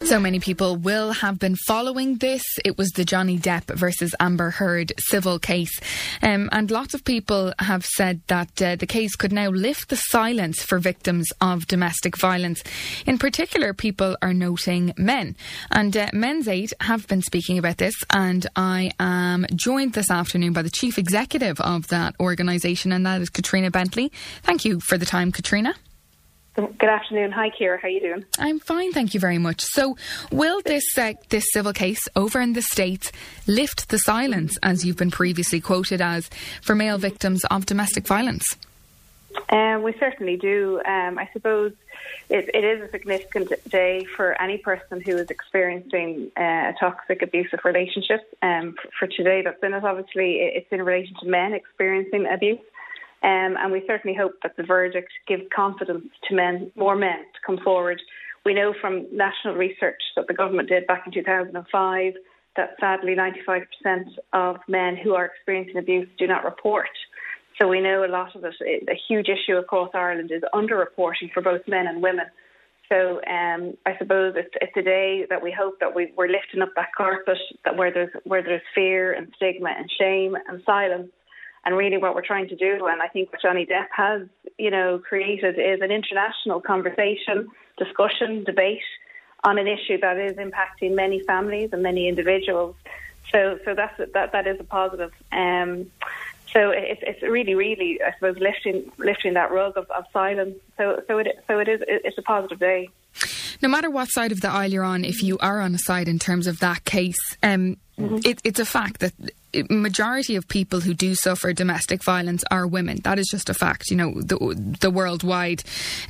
So many people will have been following this. It was the Johnny Depp versus Amber Heard civil case. And lots of people have said that the case could now lift the silence for victims of domestic violence. In particular, people are noting men. And Men's Aid have been speaking about this. And I am joined this afternoon by the chief executive of that organisation, and that is Katrina Bentley. Thank you for the time, Katrina. Good afternoon. Hi, Ciara. How are you doing? I'm fine, thank you very much. So, will this civil case over in the States lift the silence, as you've been previously quoted as, for male victims of domestic violence? We certainly do. I suppose it is a significant day for any person who is experiencing a toxic, abusive relationship. For today, that's in it. Obviously, it's in relation to men experiencing abuse. And we certainly hope that the verdict gives confidence to more men to come forward. We know from national research that the government did back in 2005 that sadly 95% of men who are experiencing abuse do not report. So we know a lot of it, a huge issue across Ireland is underreporting for both men and women. So I suppose it's a day that we hope that we're lifting up that carpet, that where there's fear and stigma and shame and silence. And really what we're trying to do, and I think what Johnny Depp has, created, is an international conversation, discussion, debate on an issue that is impacting many families and many individuals. So that is a positive. So it's really, really, I suppose, lifting that rug of silence. It's a positive day. No matter what side of the aisle you're on, if you are on a side in terms of that case, it's a fact that majority of people who do suffer domestic violence are women. That is just a fact. The worldwide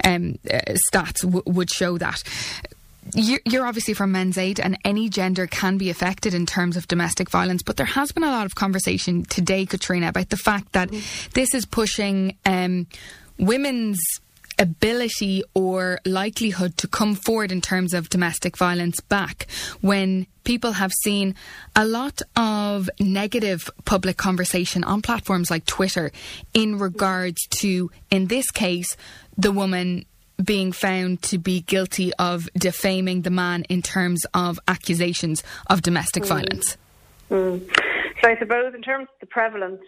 stats would show that. You're obviously from Men's Aid, and any gender can be affected in terms of domestic violence. But there has been a lot of conversation today, Katrina, about the fact that this is pushing women's ability or likelihood to come forward in terms of domestic violence back, when people have seen a lot of negative public conversation on platforms like Twitter in regards to, in this case, the woman being found to be guilty of defaming the man in terms of accusations of domestic violence. So I suppose in terms of the prevalence,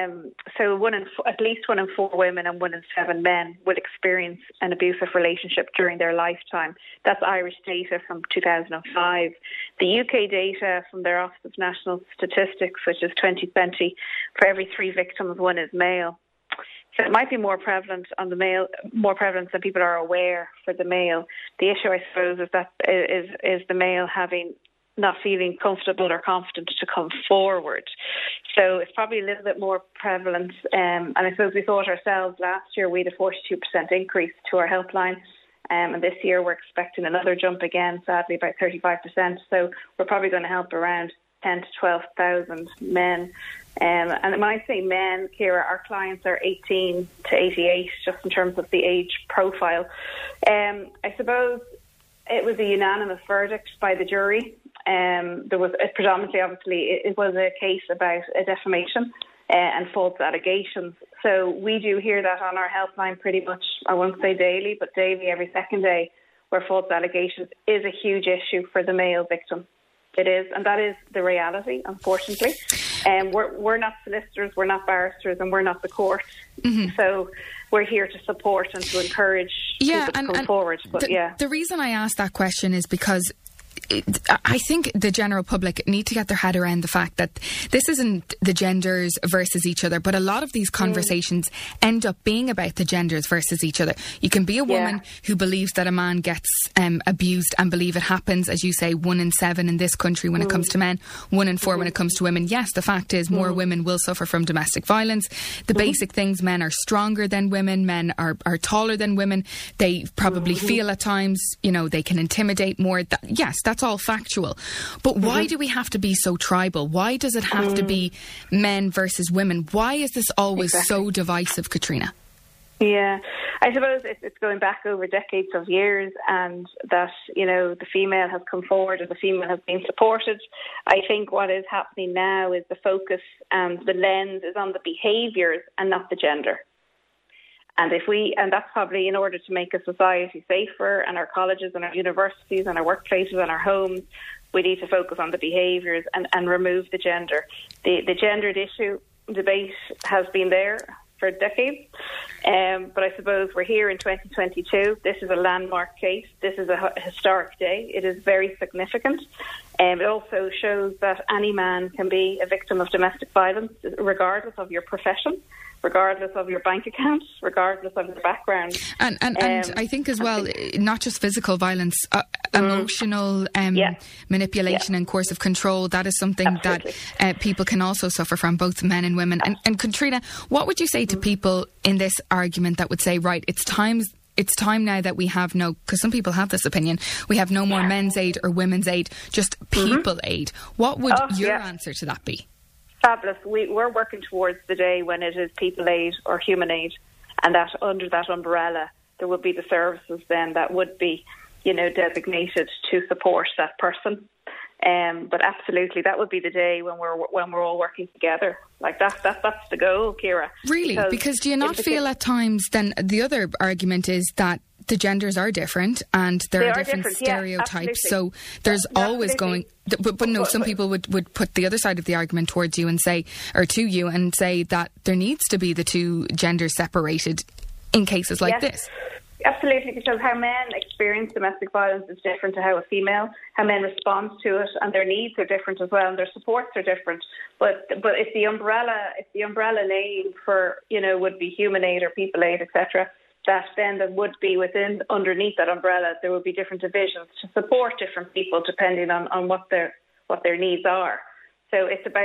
at least 1 in 4 women and 1 in 7 men will experience an abusive relationship during their lifetime. That's Irish data from 2005. The UK data from their Office of National Statistics, which is 2020, for every 3 victims, 1 is male. So it might be more prevalent on the male, more prevalent than people are aware for the male. The issue, I suppose, is that is the male not feeling comfortable or confident to come forward. So it's probably a little bit more prevalent. And I suppose we thought ourselves last year we had a 42% increase to our helpline. And this year we're expecting another jump again, sadly, by 35%. So we're probably going to help around 10 to 12,000 men. And when I say men, Ciara, our clients are 18 to 88, just in terms of the age profile. I suppose it was a unanimous verdict by the jury. There was predominantly, obviously, it was a case about a defamation and false allegations. So we do hear that on our helpline pretty much, I won't say daily, but daily, every second day, where false allegations is a huge issue for the male victim. It is, and that is the reality, unfortunately. We're not solicitors, we're not barristers, and we're not the court. So we're here to support and to encourage people to come forward. But the reason I asked that question is because I think the general public need to get their head around the fact that this isn't the genders versus each other, but a lot of these conversations end up being about the genders versus each other. You can be a woman who believes that a man gets abused and believe it happens, as you say, 1 in 7 in this country when it comes to men, 1 in 4 when it comes to women. Yes, the fact is more women will suffer from domestic violence. The basic things, men are stronger than women, men are taller than women. They probably feel at times, they can intimidate more. Yes, that's all factual. But why do we have to be so tribal? Why does it have to be men versus women? Why is this always so divisive, Katrina? Yeah, I suppose it's going back over decades of years, and that, the female has come forward and the female has been supported. I think what is happening now is the focus and the lens is on the behaviours and not the gender. And that's probably in order to make a society safer, and our colleges and our universities and our workplaces and our homes, we need to focus on the behaviours and remove the gender. The gendered issue debate has been there for decades, but I suppose we're here in 2022. This is a landmark case. This is a historic day. It is very significant. It also shows that any man can be a victim of domestic violence, regardless of your profession, regardless of your bank account, regardless of your background. And I think as well, not just physical violence, emotional manipulation and coercive control, that is something that people can also suffer from, both men and women. And Caitríona, what would you say to people in this argument that would say, right, it's time now that we have because some people have this opinion, we have no more men's aid or women's aid, just people aid. What would your answer to that be? Fabulous. We're working towards the day when it is people aid or human aid, and that under that umbrella there would be the services then that would be, designated to support that person. But absolutely, that would be the day when we're all working together. Like that's the goal, Ciara. Really? Because do you not feel at times then the other argument is that the genders are different and there are different stereotypes, so there's always going... But no, some people would put the other side of the argument towards you and say, or to you, and say that there needs to be the two genders separated in cases like this. Absolutely, because how men experience domestic violence is different to how how men respond to it, and their needs are different as well, and their supports are different. But if the umbrella name for would be human aid or people aid, etc., that then there would be underneath that umbrella there would be different divisions to support different people depending on what their needs are. So it's about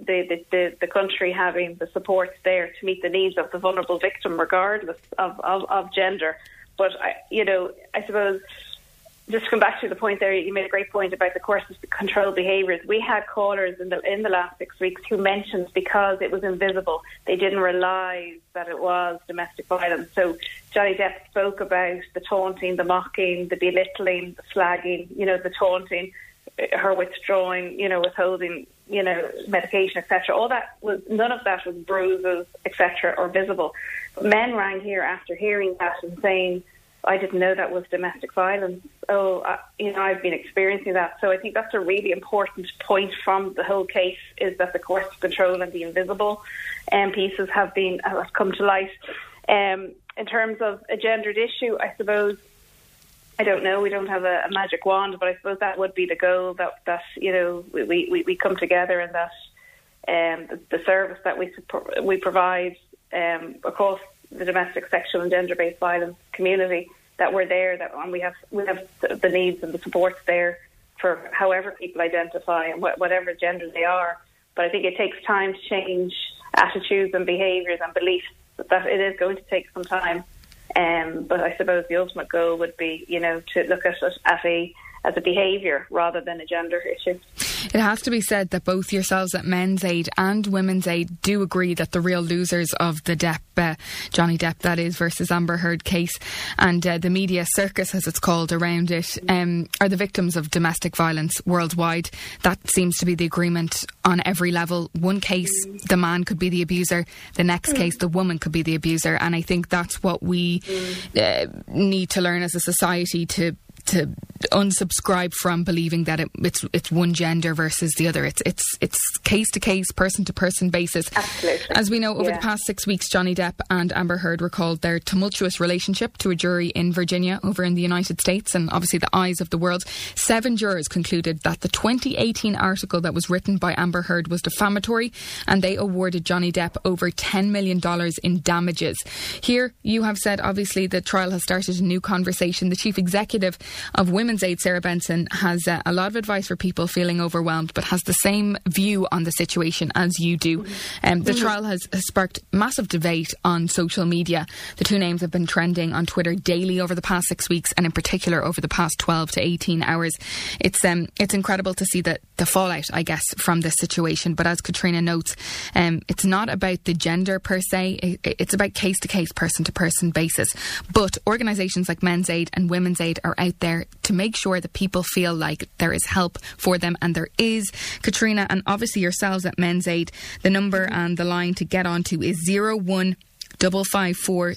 the country having the supports there to meet the needs of the vulnerable victim, regardless of gender. But I suppose, just to come back to the point there, you made a great point about the courses to control behaviours. We had callers in the last 6 weeks who mentioned because it was invisible, they didn't realise that it was domestic violence. So Johnny Depp spoke about the taunting, the mocking, the belittling, the slagging, the taunting, her withdrawing, withholding, medication, etc. None of that was bruises, etc., or visible. But men rang here after hearing that and saying, I didn't know that was domestic violence. I've been experiencing that. So I think that's a really important point from the whole case, is that the coercive control and the invisible pieces have come to light. In terms of a gendered issue, I suppose, I don't know, we don't have a magic wand, but I suppose that would be the goal, that we come together, and that the service that we provide across the domestic, sexual and gender-based violence community, that we're there, and we have the needs and the supports there for however people identify and whatever gender they are. But I think it takes time to change attitudes and behaviours and beliefs. That it is going to take some time. But I suppose the ultimate goal would be, to look at it as a behaviour rather than a gender issue. It has to be said that both yourselves at Men's Aid and Women's Aid do agree that the real losers of the Johnny Depp, that is, versus Amber Heard case, and the media circus, as it's called, around it, are the victims of domestic violence worldwide. That seems to be the agreement on every level. One case, the man could be the abuser. The next case, the woman could be the abuser. And I think that's what we need to learn as a society, to unsubscribe from believing that it's one gender versus the other. It's case to case, person to person basis. Absolutely. As we know, over the past 6 weeks, Johnny Depp and Amber Heard recalled their tumultuous relationship to a jury in Virginia over in the United States, and obviously the eyes of the world. 7 jurors concluded that the 2018 article that was written by Amber Heard was defamatory, and they awarded Johnny Depp over $10 million in damages. Here, you have said, obviously, the trial has started a new conversation. The chief executive of Women's Aid, Sarah Benson, has a lot of advice for people feeling overwhelmed, but has the same view on the situation as you do. The trial has sparked massive debate on social media. The two names have been trending on Twitter daily over the past 6 weeks, and in particular over the past 12 to 18 hours. It's incredible to see the fallout, I guess, from this situation. But as Caitríona notes, it's not about the gender per se. It's about case to case, person to person basis. But organisations like Men's Aid and Women's Aid are out there to make sure that people feel like there is help for them, and there is. Caitríona, and obviously yourselves at Men's Aid, the number and the line to get onto is 01 554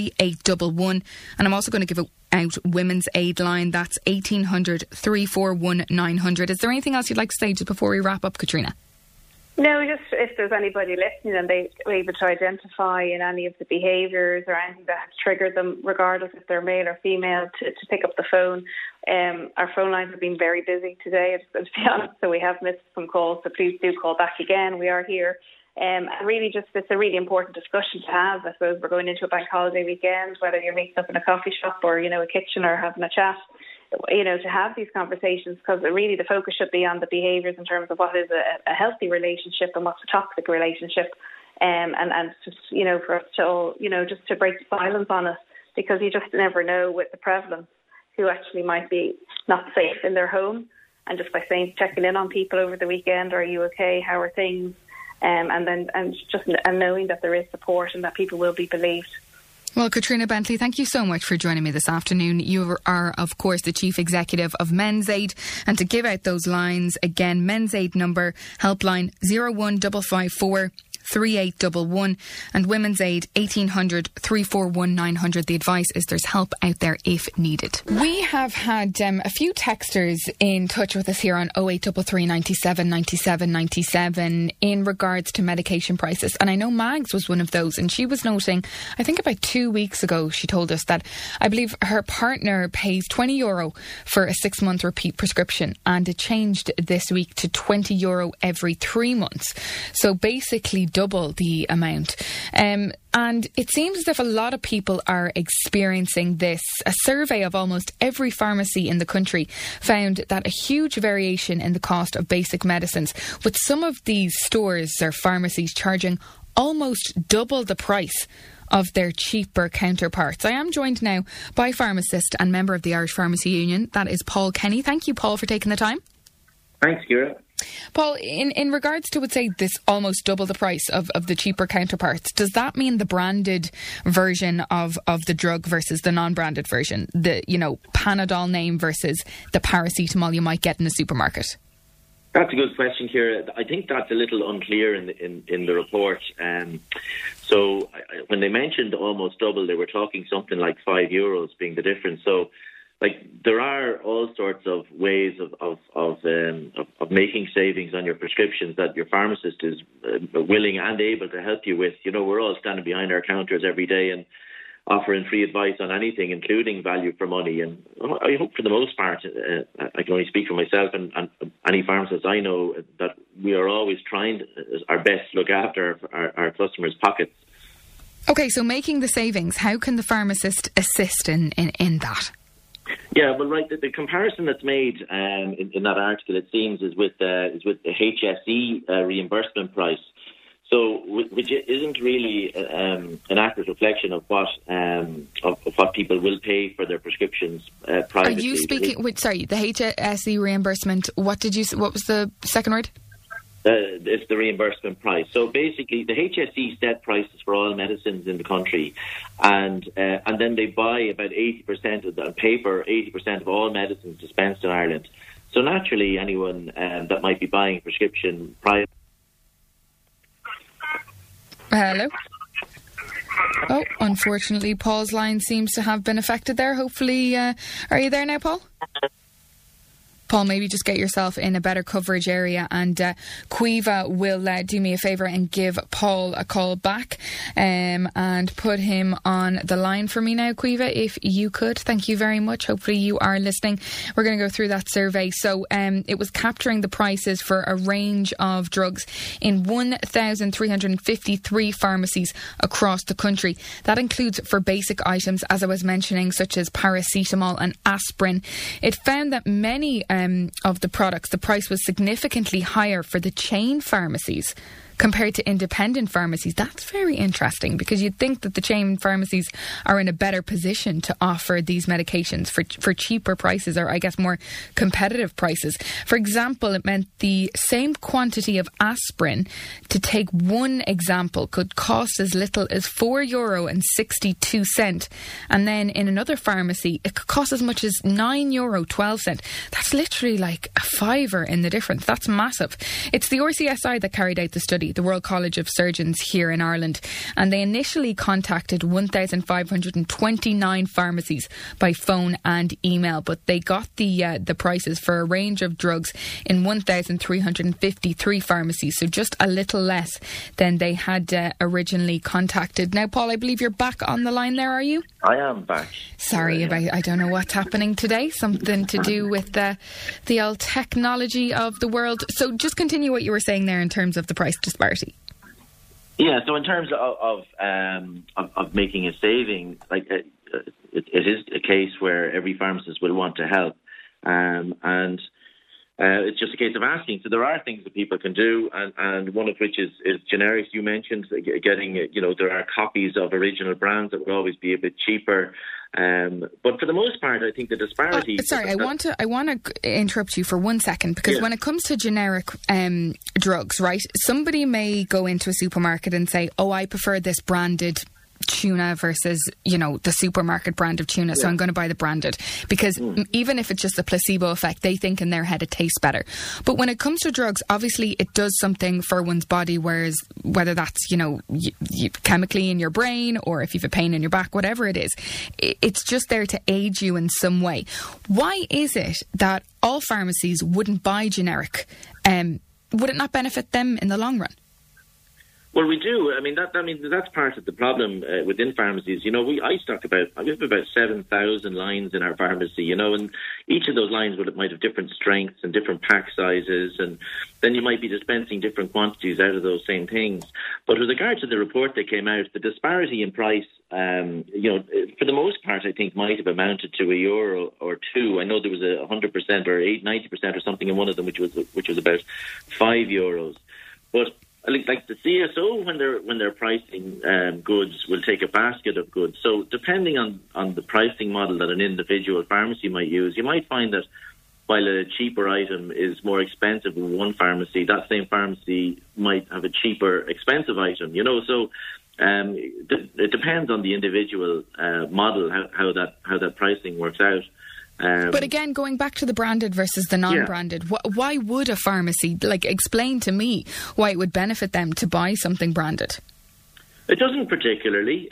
3811. And I'm also going to give out Women's Aid line. That's 1800 341 900. Is there anything else you'd like to say just before we wrap up, Katrina? No, just if there's anybody listening and they're able to identify in any of the behaviours or anything that has triggered them, regardless if they're male or female, to pick up the phone. Our phone lines have been very busy today, to be honest, so we have missed some calls, so please do call back again. We are here. And really it's a really important discussion to have. I suppose we're going into a bank holiday weekend, whether you're meeting up in a coffee shop or, a kitchen or having a chat, to have these conversations, because really the focus should be on the behaviours in terms of what is a healthy relationship and what's a toxic relationship, and just, for us to all, just to break the silence on it, because you just never know with the prevalence who actually might be not safe in their home. And just by checking in on people over the weekend, are you okay, how are things, and knowing that there is support and that people will be believed. Well, Katrina Bentley, thank you so much for joining me this afternoon. You are, of course, the Chief Executive of Men's Aid. And to give out those lines, again, Men's Aid number, helpline 01554 3811, and Women's Aid 1800 341 900. The advice is there's help out there if needed. We have had a few texters in touch with us here on 0833 97 97 97 in regards to medication prices, and I know Mags was one of those, and she was noting, I think about 2 weeks ago, she told us that I believe her partner pays €20 for a 6-month repeat prescription, and it changed this week to €20 every 3 months. So basically double the amount. And it seems as if a lot of people are experiencing this. A survey of almost every pharmacy in the country found that a huge variation in the cost of basic medicines, with some of these stores or pharmacies charging almost double the price of their cheaper counterparts. I am joined now by pharmacist and member of the Irish Pharmacy Union. That is Paul Kenny. Thank you, Paul, for taking the time. Thanks, Ciara. Paul, in regards to, would say, this almost double the price of the cheaper counterparts, does that mean the branded version of the drug versus the non-branded version? The, Panadol name versus the paracetamol you might get in the supermarket? That's a good question, Ciara. I think that's a little unclear in the report. So when they mentioned almost double, they were talking something like €5 being the difference. So, there are all sorts of ways of making savings on your prescriptions that your pharmacist is willing and able to help you with. We're all standing behind our counters every day and offering free advice on anything, including value for money. And I hope for the most part, I can only speak for myself and any pharmacists I know, that we are always trying our best to look after our customers' pockets. Okay, so making the savings, how can the pharmacist assist in that? Yeah, well, right. The comparison that's made in that article, it seems, is with the HSE reimbursement price. So, which isn't really an accurate reflection of what people will pay for their prescriptions privately. Are you speaking? The HSE reimbursement. What was the second word? It's the reimbursement price. So basically, the HSE set prices for all medicines in the country, and then they buy about 80% of the paper, 80% of all medicines dispensed in Ireland. So naturally, anyone that might be buying a prescription private. Hello. Oh, unfortunately, Paul's line seems to have been affected there. Hopefully, are you there now, Paul? Paul, maybe just get yourself in a better coverage area, and Caoimhe will do me a favour and give Paul a call back and put him on the line for me now. Caoimhe, if you could, thank you very much. Hopefully you are listening. We're going to go through that survey. So it was capturing the prices for a range of drugs in 1,353 pharmacies across the country. That includes for basic items, as I was mentioning, such as paracetamol and aspirin. It found that many of the products, the price was significantly higher for the chain pharmacies compared to independent pharmacies. That's very interesting, because you'd think that the chain pharmacies are in a better position to offer these medications for cheaper prices, or I guess more competitive prices. For example, it meant the same quantity of aspirin, to take one example, could cost as little as €4.62, and then in another pharmacy it could cost as much as €9.12. That's literally like a fiver in the difference. That's massive. It's the RCSI that carried out the study the Royal College of Surgeons here in Ireland, and they initially contacted 1,529 pharmacies by phone and email, but they got the prices for a range of drugs in 1,353 pharmacies, so just a little less than they had originally contacted. Now, Paul, I believe you're back on the line there, are you? I am back. Sorry, I don't know what's happening today. Something to do with the old technology of the world. So just continue what you were saying there in terms of the price disparity. Yeah, so in terms of making a saving, like it is a case where every pharmacist will want to help, and it's just a case of asking. So there are things that people can do, and one of which is generics. You mentioned getting, there are copies of original brands that would always be a bit cheaper. But for the most part, I think the disparity... I want to interrupt you for 1 second, because when it comes to generic drugs, right, somebody may go into a supermarket and say, oh, I prefer this branded tuna versus, the supermarket brand of tuna, so I'm going to buy the branded, because even if it's just a placebo effect, they think in their head it tastes better. But when it comes to drugs, obviously it does something for one's body, whereas whether that's, chemically in your brain, or if you've a pain in your back, whatever it is, it's just there to aid you in some way. Why is it that all pharmacies wouldn't buy generic? Would it not benefit them in the long run? Well, we do. I mean, that's part of the problem within pharmacies. I stock we have about 7,000 lines in our pharmacy, and each of those lines might have different strengths and different pack sizes, and then you might be dispensing different quantities out of those same things. But with regard to the report that came out, the disparity in price, for the most part, I think might have amounted to €1 or €2. I know there was 100% or 90% or something in one of them, which was about €5. But like the CSO, when they're pricing goods, will take a basket of goods. So depending on the pricing model that an individual pharmacy might use, you might find that while a cheaper item is more expensive in one pharmacy, that same pharmacy might have a cheaper, expensive item. So it depends on the individual model how that pricing works out. But again, going back to the branded versus the non-branded, why would a pharmacy, explain to me why it would benefit them to buy something branded? It doesn't particularly.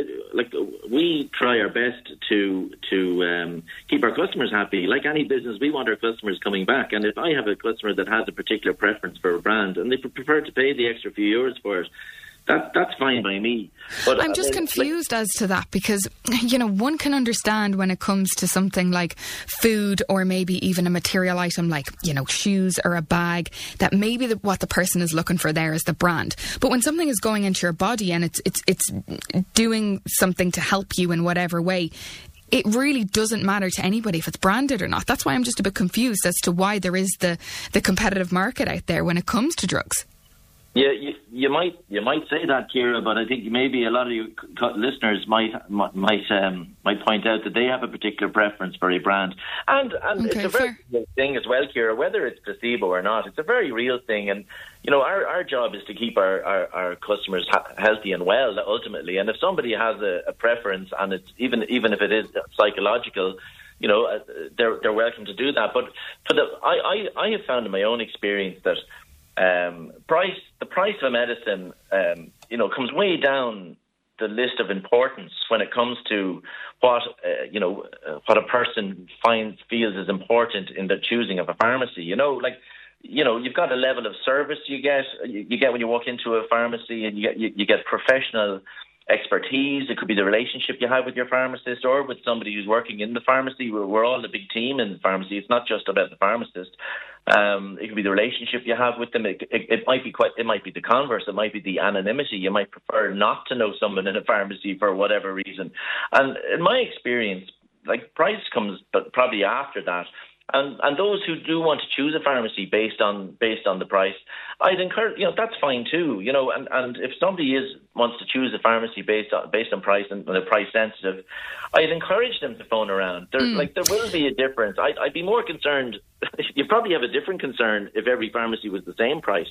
We try our best to keep our customers happy. Like any business, we want our customers coming back. And if I have a customer that has a particular preference for a brand and they prefer to pay the extra few euros for it, that's fine by me. But I'm just confused as to that, because, one can understand when it comes to something like food, or maybe even a material item like, shoes or a bag, that maybe what the person is looking for there is the brand. But when something is going into your body and it's doing something to help you in whatever way, it really doesn't matter to anybody if it's branded or not. That's why I'm just a bit confused as to why there is the competitive market out there when it comes to drugs. Yeah, you might say that, Ciara, but I think maybe a lot of you listeners might point out that they have a particular preference for a brand, and it's a very real thing as well, Ciara. Whether it's placebo or not, it's a very real thing, and our job is to keep our customers healthy and well ultimately. And if somebody has a preference, and it's even if it is psychological, they're welcome to do that. But I have found in my own experience that the price of a medicine, comes way down the list of importance when it comes to what a person feels is important in the choosing of a pharmacy. You've got a level of service you get when you walk into a pharmacy, and you get professional expertise. It could be the relationship you have with your pharmacist or with somebody who's working in the pharmacy. We're all a big team in the pharmacy. It's not just about the pharmacist. It could be the relationship you have with them. It might be the converse. It might be the anonymity. You might prefer not to know someone in a pharmacy for whatever reason. And in my experience, price comes probably after that. And those who do want to choose a pharmacy based on the price, I'd encourage, that's fine too, and if somebody wants to choose a pharmacy based on price and they're price sensitive, I'd encourage them to phone around. There will be a difference. I'd be more concerned. You probably have a different concern if every pharmacy was the same price.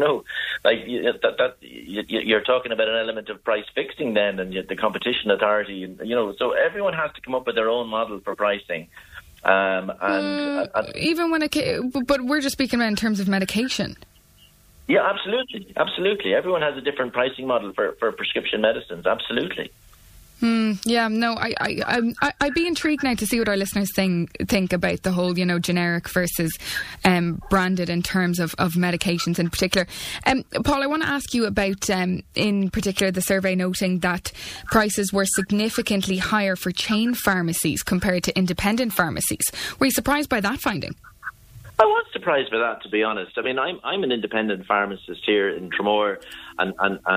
You're talking about an element of price fixing then, and the competition authority, and so everyone has to come up with their own model for pricing. Even when but we're just speaking about in terms of medication. Yeah, absolutely. Everyone has a different pricing model for prescription medicines. Absolutely. Yeah, no, I'd be intrigued now to see what our listeners think about the whole, generic versus branded in terms of medications in particular. Paul, I want to ask you about, in particular, the survey noting that prices were significantly higher for chain pharmacies compared to independent pharmacies. Were you surprised by that finding? I was surprised by that, to be honest. I mean, I'm an independent pharmacist here in Tramore, and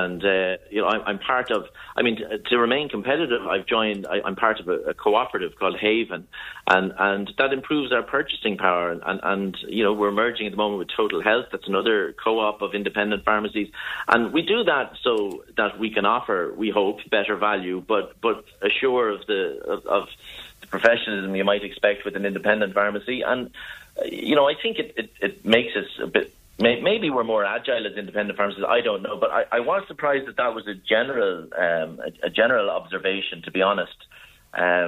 I'm part of. I mean, to remain competitive, I'm part of a cooperative called Haven, and that improves our purchasing power. And we're merging at the moment with Total Health. That's another co-op of independent pharmacies, and we do that so that we can offer, we hope, better value, but assure of the professionalism you might expect with an independent pharmacy. And I think it makes us a bit. Maybe we're more agile as independent pharmacists. I don't know, but I was surprised that was a general observation. To be honest, I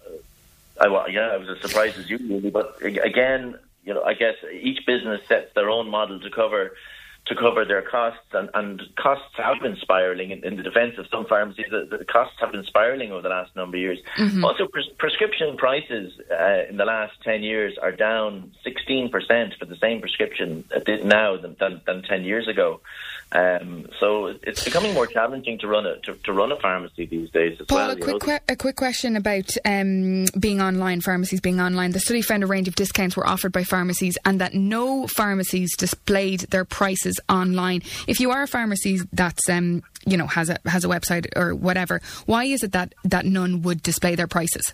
was as surprised as you really. But again, I guess each business sets their own model to cover their costs, and costs have been spiralling. In the defence of some pharmacies, the costs have been spiralling over the last number of years. Mm-hmm. Also, prescription prices in the last 10 years are down 16% for the same prescription now than 10 years ago. So it's becoming more challenging to run a pharmacy these days as Paul, a quick question about being online, pharmacies being online. The study found a range of discounts were offered by pharmacies and that no pharmacies displayed their prices online. If you are a pharmacy that's has a website or whatever, why is it that none would display their prices?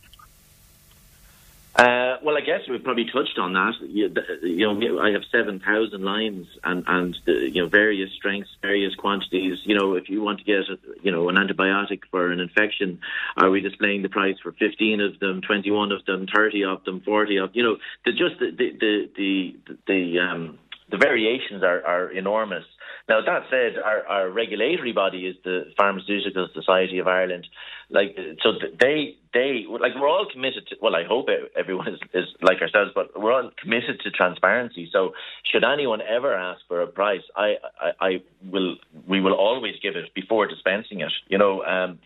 Well, I guess we've probably touched on that. I have 7,000 lines and various strengths, various quantities. If you want to get an antibiotic for an infection, are we displaying the price for 15 of them, 21 of them, 30 of them, 40 of them? The variations are enormous. Now, that said, our regulatory body is the Pharmaceutical Society of Ireland. So we're all committed to, well, I hope everyone is like ourselves, but we're all committed to transparency. So should anyone ever ask for a price, we will always give it before dispensing it, and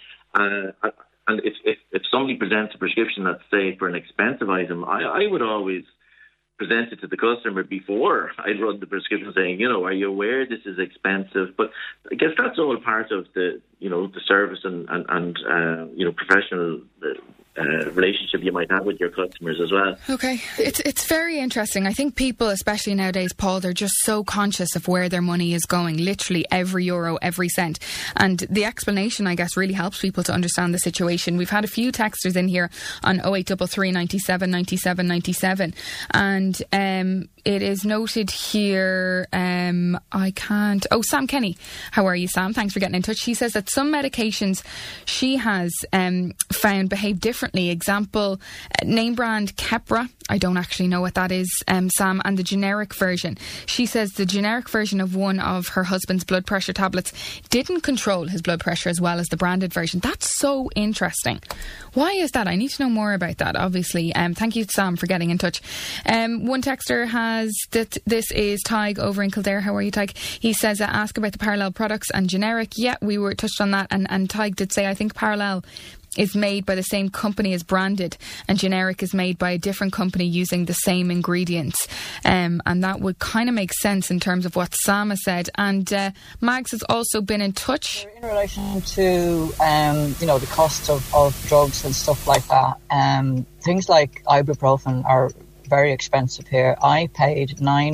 if somebody presents a prescription, let's say, for an expensive item, I would always present it to the customer before I run the prescription, saying, are you aware this is expensive? But I guess that's all part of the service and professional relationship you might have with your customers as well. Okay, it's very interesting. I think people, especially nowadays, Paul, they're just so conscious of where their money is going, literally every euro, every cent. And the explanation, I guess, really helps people to understand the situation. We've had a few texters in here on 0833 97 97 97, and it is noted here, Sam Kenny. How are you, Sam? Thanks for getting in touch. She says that some medications she has found behave differently. Example, name brand Keppra. I don't actually know what that is, Sam. And the generic version. She says the generic version of one of her husband's blood pressure tablets didn't control his blood pressure as well as the branded version. That's so interesting. Why is that? I need to know more about that, obviously. Thank you, Sam, for getting in touch. One texter has that. This is Tig over in Kildare. How are you, Tig? He says, ask about the parallel products and generic. Yeah, we were touched on that. And Tig did say, I think parallel is made by the same company as branded, and generic is made by a different company using the same ingredients. And that would kind of make sense in terms of what Sam has said. And Mags has also been in touch. In relation to, the cost of drugs and stuff like that, things like ibuprofen are very expensive here. I paid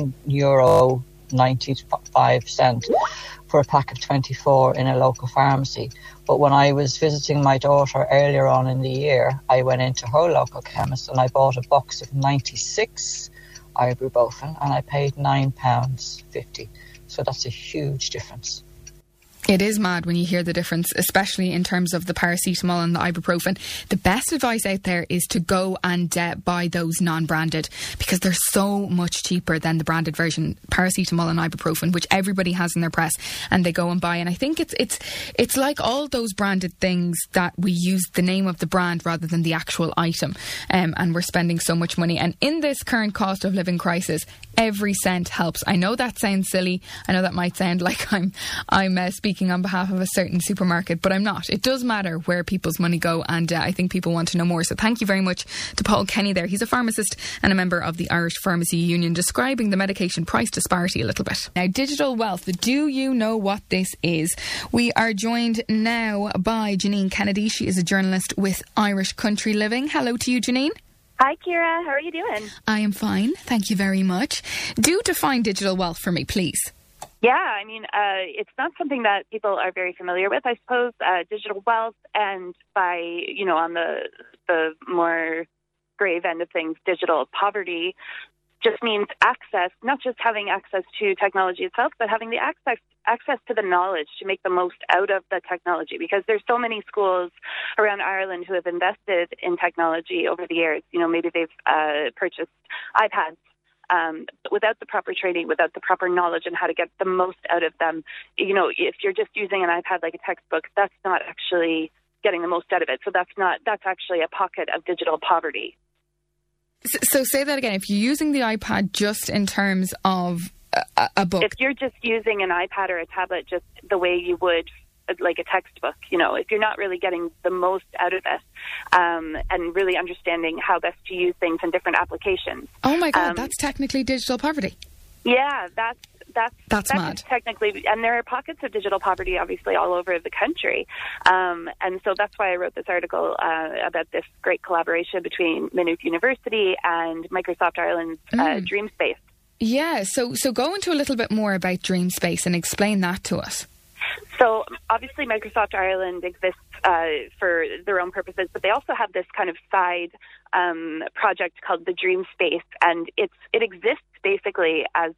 €9.95 for a pack of 24 in a local pharmacy. But when I was visiting my daughter earlier on in the year, I went into her local chemist and I bought a box of 96 ibuprofen and I paid £9.50. So that's a huge difference. It is mad when you hear the difference, especially in terms of the paracetamol and the ibuprofen. The best advice out there is to go and buy those non-branded, because they're so much cheaper than the branded version, paracetamol and ibuprofen, which everybody has in their press and they go and buy. And I think it's like all those branded things that we use the name of the brand rather than the actual item, and we're spending so much money. And in this current cost of living crisis, every cent helps. I know that sounds silly. I know that might sound like I'm speaking on behalf of a certain supermarket, but I'm not. It does matter where people's money go, and I think people want to know more. So thank you very much to Paul Kenny there. He's a pharmacist and a member of the Irish Pharmacy Union, describing the medication price disparity a little bit. Now, digital wealth. Do you know what this is? We are joined now by Janine Kennedy. She is a journalist with Irish Country Living. Hello to you, Janine. Hi, Ciara. How are you doing? I am fine. Thank you very much. Do define digital wealth for me, please. Yeah, I mean, it's not something that people are very familiar with, I suppose. Digital wealth, and by, on the more grave end of things, digital poverty, just means access, not just having access to technology itself, but having the access to the knowledge to make the most out of the technology, because there's so many schools around Ireland who have invested in technology over the years. Maybe they've purchased iPads, but without the proper training, without the proper knowledge on how to get the most out of them. If you're just using an iPad like a textbook, that's not actually getting the most out of it. So that's actually a pocket of digital poverty. So say that again. If you're using the iPad just in terms of a book. If you're just using an iPad or a tablet just the way you would like a textbook, if you're not really getting the most out of it, and really understanding how best to use things in different applications. Oh my God, that's technically digital poverty. Yeah, that's mad. Technically, and there are pockets of digital poverty, obviously, all over the country. And so that's why I wrote this article about this great collaboration between Maynooth University and Microsoft Ireland's DreamSpace. Yeah, so go into a little bit more about DreamSpace and explain that to us. So obviously Microsoft Ireland exists for their own purposes, but they also have this kind of side project called the DreamSpace, and it exists basically as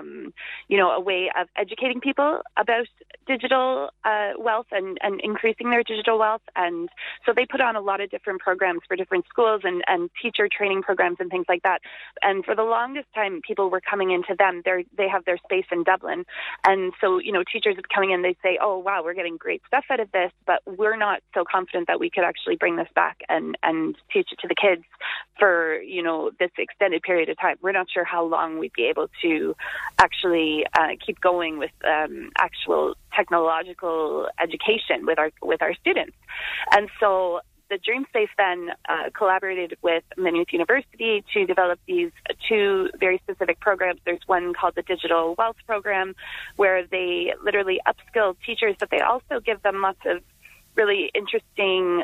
a way of educating people about digital wealth and increasing their digital wealth. And so they put on a lot of different programs for different schools and teacher training programs and things like that. And for the longest time, people were coming into them. They have their space in Dublin, and so teachers would coming in. They'd say, "Oh wow, we're getting great stuff out of this, but we're not so confident that we could actually bring this back and teach it to the kids for this extended period of time. We're not sure how long we'd be able to actually keep going with actual technological education with our students." And so the DreamSpace then collaborated with Maynooth University to develop these two very specific programs. There's one called the Digital Wealth Program, where they literally upskill teachers, but they also give them lots of really interesting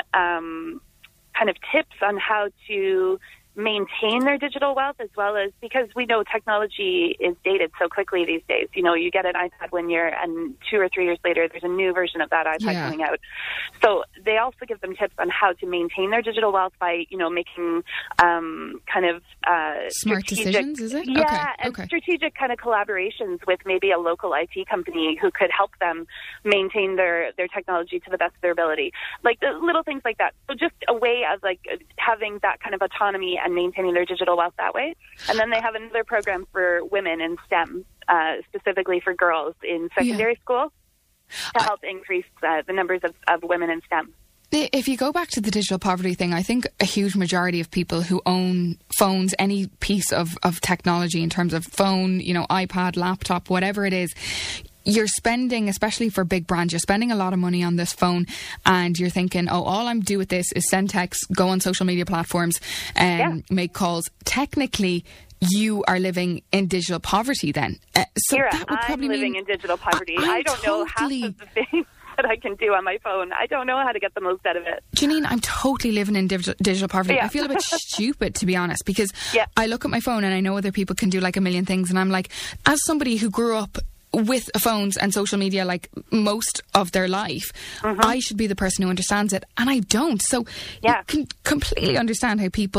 kind of tips on how to maintain their digital wealth, as well as, because we know technology is dated so quickly these days. You get an iPad one year and 2 or 3 years later there's a new version of that iPad coming out. So they also give them tips on how to maintain their digital wealth by making kind of smart decisions, is it? Yeah, and strategic kind of collaborations with maybe a local IT company who could help them maintain their technology to the best of their ability, like little things like that. So just a way of having that kind of autonomy and maintaining their digital wealth that way. And then they have another program for women in STEM, specifically for girls in secondary school, to help increase the numbers of women in STEM. If you go back to the digital poverty thing, I think a huge majority of people who own phones, any piece of technology in terms of phone, iPad, laptop, whatever it is, you're spending, especially for big brands, you're spending a lot of money on this phone, and you're thinking, all I'm do with this is send texts, go on social media platforms, and make calls. Technically, you are living in digital poverty then. So Ciara, that would probably I'm living in digital poverty. I don't know half of the things that I can do on my phone. I don't know how to get the most out of it. Janine, I'm totally living in digital poverty. I feel a bit stupid, to be honest, because I look at my phone and I know other people can do like a million things, and I'm like, as somebody who grew up with phones and social media like most of their life, I should be the person who understands it, and I don't. So you can completely understand how people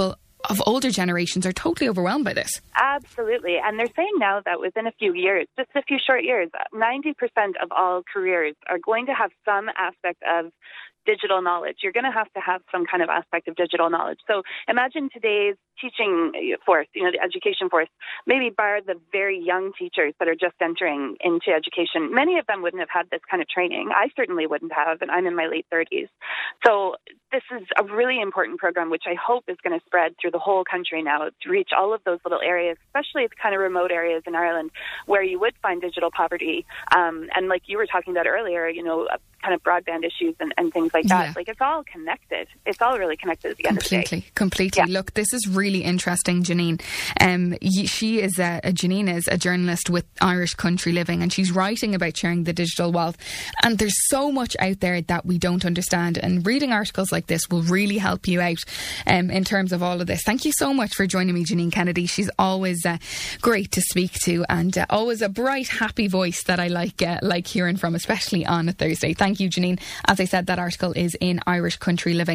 of older generations are totally overwhelmed by this. Absolutely. And they're saying now that within a few years, just a few short years, 90% of all careers are going to have some aspect of digital knowledge. You're going to have some kind of aspect of digital knowledge. So imagine today's teaching force, the education force, maybe bar the very young teachers that are just entering into education. Many of them wouldn't have had this kind of training. I certainly wouldn't have, and I'm in my late 30s. So this is a really important program, which I hope is going to spread through the whole country now to reach all of those little areas, especially the kind of remote areas in Ireland where you would find digital poverty. And like you were talking about earlier, kind of broadband issues and things like that. Yeah. Like, it's all connected. It's all really connected at the end of the day. Completely. Yeah. Look, this is really interesting, Janine. Janine is a journalist with Irish Country Living, and she's writing about sharing the digital wealth. And there's so much out there that we don't understand. And reading articles like this will really help you out in terms of all of this. Thank you so much for joining me, Janine Kennedy. She's always great to speak to, and always a bright, happy voice that I like hearing from, especially on a Thursday. Thank you, Janine. As I said, that article is in Irish Country Living.